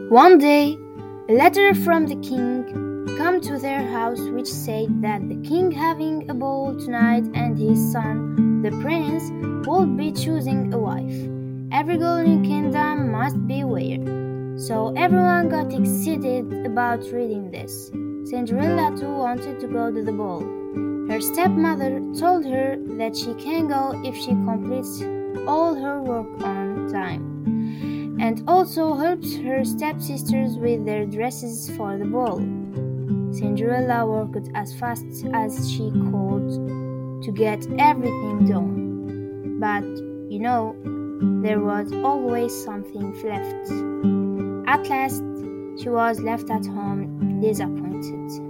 One day, a letter from the king came to their house which said that the king having a ball tonight and his son, the prince, would be choosing a wife. Every girl in the kingdom must beware. So everyone got excited about reading this. Cinderella too wanted to go to the ball. Her stepmother told her that she can go if she completes all her work on time, and also helps her stepsisters with their dresses for the ball. Cinderella worked as fast as she could to get everything done. But, there was always something left. At last, she was left at home disappointed.